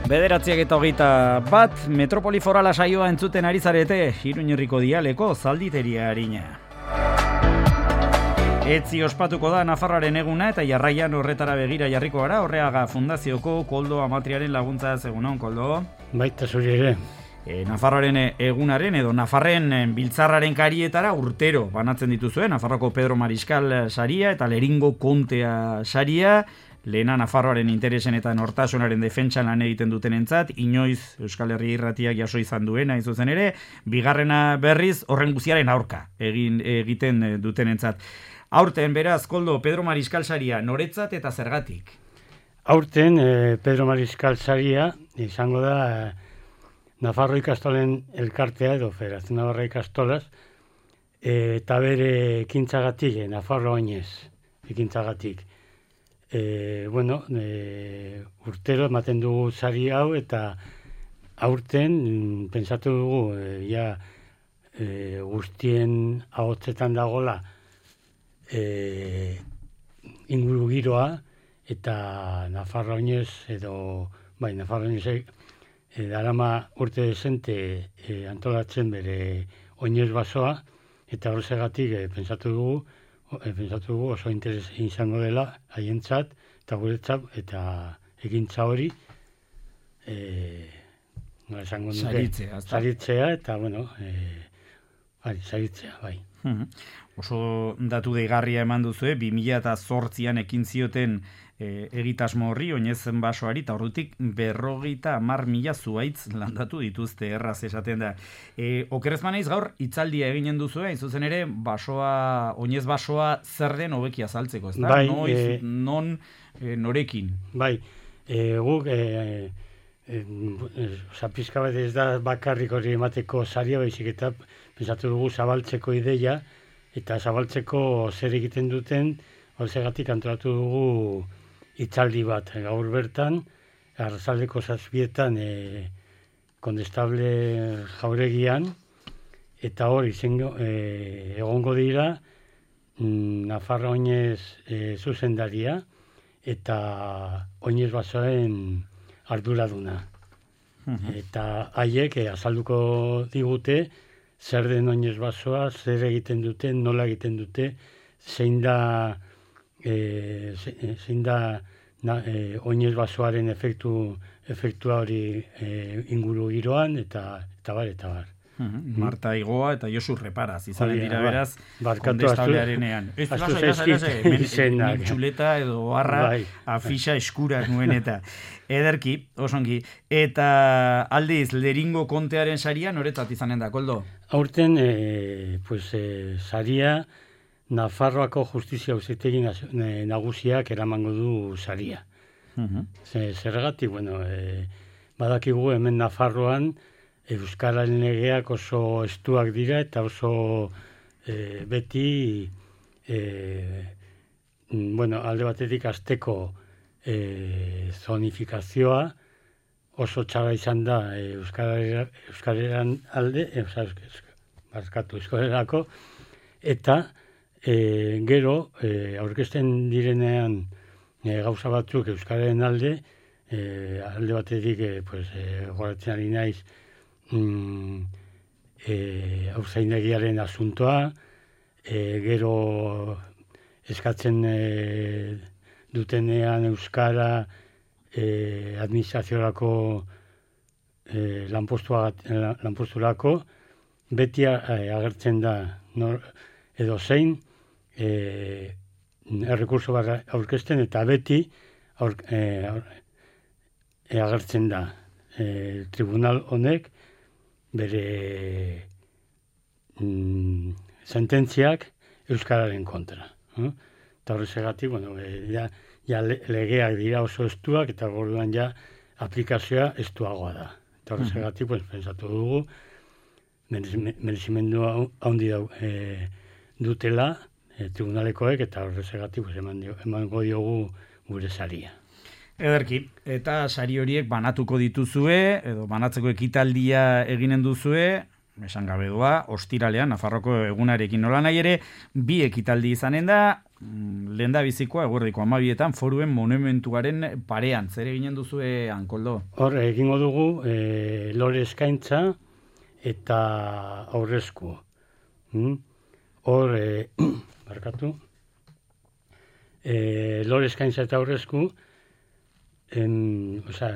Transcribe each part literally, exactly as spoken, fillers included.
Bederatziak eta hogeita bat, Metropoli Forala saioa entzuten ari zarete, Iruñerriko dialeko zalditeria harina. Etzi ospatuko da Nafarroaren eguna eta jarraian horretara begira jarriko gara, Horreaga Fundazioko Koldo Amatriaren laguntza egunon, Koldo. Baita zuri ere. E, Nafarroaren egunaren edo Nafarren biltzarraren karietara urtero banatzen dituzue, Nafarroko Pedro Mariskal saria eta Leringo Kontea saria, lehena Nafarroaren interesen eta nortasunaren defentsan lan egiten dutenentzat, inoiz Euskal Herria Irratiak jaso izan duena, hain zuzen ere, bigarrena berriz horren guztiaren aurka egin egiten dutenentzat. Aurten, beraz, Koldo, Pedro Mariskal saria, noretzat eta zergatik? Aurten, eh, Pedro Mariskal saria, izango da eh, Nafarro ikastolen elkartea edo Federazio Navarra ikastolaz, eh, eta bere ekintzagatik, eh, Nafarro oinez ekintzagatik. E, bueno, e, urtero ematen dugu sari hau eta aurten mm, pentsatu dugu e, ja e, guztien ahotsetan dagola e, inguru giroa eta Nafarroinez edo bai Nafarroinez e, darama urte desente e, antolatzen bere oinez basoa eta horregatik e, pentsatu dugu E, pentsatu dugu oso interes izango dela haientzat eta guretzat eta ekintza hori e, no, esango nuke saritzea, saritzea eta bueno e, bai, saritzea bai. Hmm. Oso datu deigarria eman duzu, bi mila zortzian ekin zioten e, egitasmo horri, oinez basoari, eta ordutik berrogeita hamar mila zuaitz landatu dituzte, erraz esaten da. E, okerrez manaiz gaur, itzaldia eginen duzu, hain zuzen ere, basoa, oinez basoa zer den hobeki azaltzeko, ez da? Bai, Noiz, e, non, e, norekin? Bai, e, guk, e, e, e, pizka bat ez da bakarrik hori emateko saria, baizik eta pensatu dugu zabaltzeko ideia, eta zabaltzeko zer egiten duten, horregatik antolatu dugu itzaldi bat gaur bertan, arratsaldeko zazpietan e, kondestable jauregian, eta hor izango e, egongo dira mm, Nafarro oinez e, zuzendaria eta oinez basoen arduraduna. Uh-huh. Eta haiek e, azalduko digute zer den oinez basoa, zer egiten dute, nola egiten dute, zein da E, zein da na, e, oinez basoaren efektu efektua hori e, inguru giroan eta eta bar eta bar. Mm-hmm. Marta Igoa eta Josu Reparaz izanen dira beraz barkatu kondestablearenean. Ez mentxuleta edo harra bai, afisa eskurak nuen eta ederki, osongi. Eta aldiz, Leringo Kontearen saria noretzat izanen da, Koldo? Aurten, e, pues, e, saria Nafarroako justizia auzitegi nagusiak eramango du saria. Uh-huh. Zergatik, bueno, e, badakigu hemen Nafarroan euskararen legeak oso estuak dira eta oso e, beti e, bueno, alde batetik azteko e, zonifikazioa oso txarra izan da e, euskareran alde, e, barkatu euskarerako, eta E, gero, e, aurkezten direnean e, gauza batzuk euskararen alde, e, alde batetik e, pues, e, goratzen ari naiz mm, e, haurtzaindegiaren asuntoa, e, gero eskatzen e, dutenean euskara e, administraziorako e, lanposturako, beti a, e, agertzen da nor, edo zein, E, errekurso bat aurkezten eta beti aur, e, aur, e, agertzen da e, tribunal honek bere mm, sententziak euskararen kontra. Eh? Eta horregatik, bueno, e, ja, ja legeak dira oso estuak eta gorduan ja aplikazioa estuagoa da. Eta horregatik, uh-huh. pues, pensatu dugu merezimendua handi e, dutela E, tribunalekoek eta horregatik pues, eman emango diogu gure saria. Ederki, eta sari horiek banatuko dituzue, edo banatzeko ekitaldia eginen duzue, esan gabe doa, ostiralean, Nafarroko egunarekin nola nahi ere, bi ekitaldi izanen da, lehen da bizikoa, eguerdiko amabietan, foruen monumentuaren parean. Zer eginen duzue, Ankoldo? Hor, egingo dugu, e, lore eskaintza eta aurrezku. Hmm? Hor, e, barkatu, e, lore eskaintza eta aurrezku, en, oza,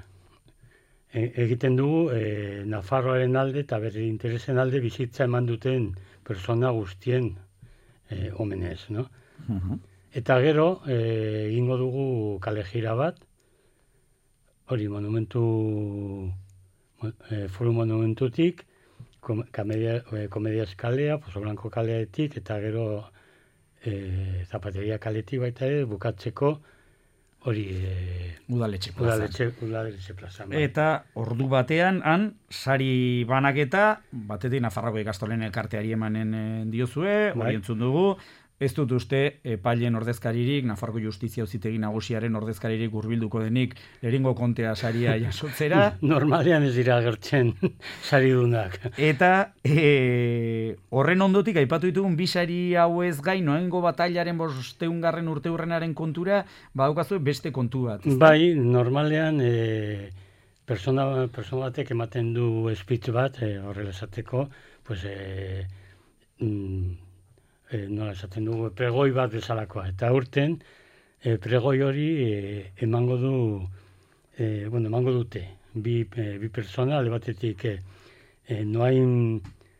e, egiten dugu e, Nafarroaren alde eta bere interesen alde bizitza eman duten persona guztien e, omenez, no? Uh-huh. Eta gero, e, egingo dugu kale jira bat, hori monumentu, e, foru monumentutik, kom, kamedia, e, komedia eskalea, Pozo Blanco kaleetik, eta gero e, zapateria kaletik baita ere, bukatzeko hori e, udaletxe plazan. Udaletxe, udaletxe plazan. Bai. Eta ordu batean, han, sari banaketa, batetik Nafarroko ikastolen elkarteari emanen eh, diozue, hori entzun dugu, ez dut uste epaileen ordezkaririk, Nafarroko Justizia Auzitegi Nagusiaren ordezkaririk hurbilduko denik Lehengo kontea saria jasotzera. Normalean ez dira agertzen saridunak. Eta e, horren ondotik aipatu ditugun bi sari hauez gain, Noaingo batailaren bosteungarren urteurrenaren kontura, badaukazu beste kontu bat. Bai, normalean e, persona, persona batek ematen du speech bat, e, horrela esateko, pues, e, mm, E, nola esaten dugu, pregoi bat bezalakoa. Eta urten, e, pregoi hori e, emango du, e, bueno, emango dute, bi, e, bi persona, alde batetik, e, e, noain,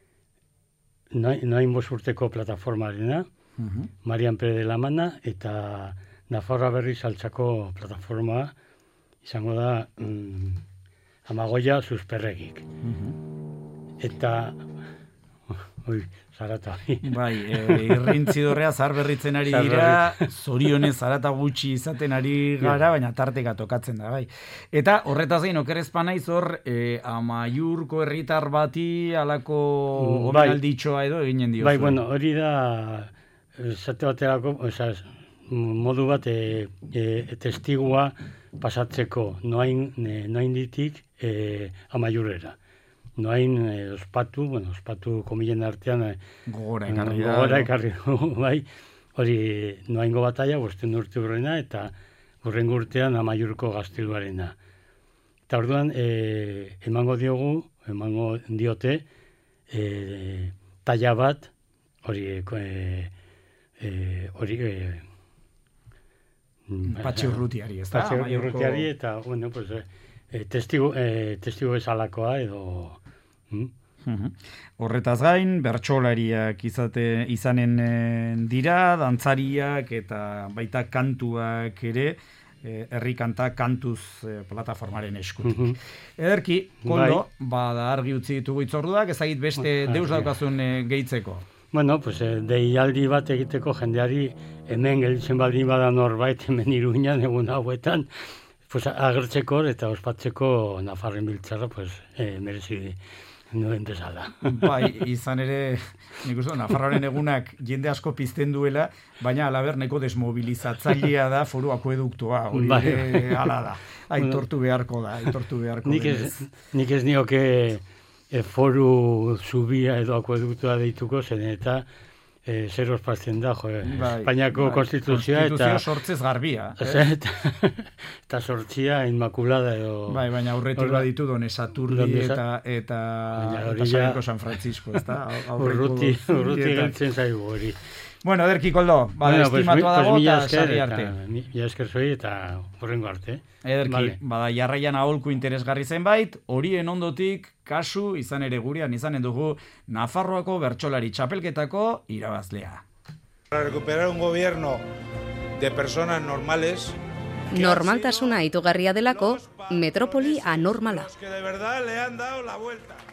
noain, noain bost urteko plataformarena, uh-huh. Marian Pere de la Mana, eta Nafarroa Berriz Altzako plataforma, izango da, mm, Amagoia Susperregik. Uh-huh. Eta, oi, zarata. Bai, e, irrintzidorrea zar berritzen ari dira, zorionez zarata gutxi izaten ari gara, baina tarteka tokatzen da, bai. Eta horretaz gain, okerezpa naiz hor, e, Amaiurko herritar bati alako omenalditxoa edo eginen diozu. Bai, bueno, hori da, zate baterako, oza, modu bat e, e, testigua pasatzeko, noain, e, noain ditik e, Amaiurrera. Noain eh, ospatu, bueno, ospatu komilen artean eh, gogora ekarri da. Gogora ekarri du, bai. Hori Noaingo bataia, bosten urte urrena, eta hurrengo urtean Amaiurko gazteluarena. Eta orduan, eh, emango diogu, emango diote, eh, taila bat, hori, eh, eh, hori, eh, Patxi Urrutiari, ez da? Patxi Urrutiari, eta, bueno, pues, eh, testigo, eh, testigo bezalakoa, edo... Hmm? Horretaz gain, bertsolariak izate, izanen e, dira, dantzariak eta baita kantuak ere, e, herri kanta kantuz e, plataformaren eskutik. Uh-huh. Ederki, Koldo, bai. Bada argi utzi ditugu itzorduak, ezagit beste deus daukazun e, gehitzeko. Bueno, pues, e, deialdi bat egiteko jendeari hemen gelditzen baldin bada norbait, hemen Iruñan egun hauetan, pues, agertzeko eta ospatzeko Nafarren biltzarra, pues, e, merezi nuen bezala. Bai, izan ere, nik uste, Nafarroaren egunak jende asko pizten duela, baina alaber neko desmobilizatzailea da foru akueduktua, hori bai. Ere ala da. Aitortu beharko da, aitortu beharko nik ez, nik ez nioke e, foru zubia edo akueduktua deituko zen, eta e, zer ospazten da, jo, bai, Espainiako bai. Konstituzioa eta... Konstituzio sortzez garbia. Eh? Eta, eta sortzia inmakulada edo... Bai, baina aurretik baditu Done Saturdi eta eta Pasaiako San Francisco, ez da? Urruti, urruti geltzen zaigu hori. Bueno, ederki, Koldo, bada bueno, estimatua dago eta sarri arte. Mila esker zoi eta horrengo arte. Ederki, vale. Bada jarraian aholku interesgarri zenbait, horien ondotik, kasu izan ere gurean izanen dugu Nafarroako bertsolari txapelketako irabazlea. Para recuperar un gobierno de personas normales. Normaltasuna itogarria delako, metropoli anormala. Que de verdad le han dado la vuelta.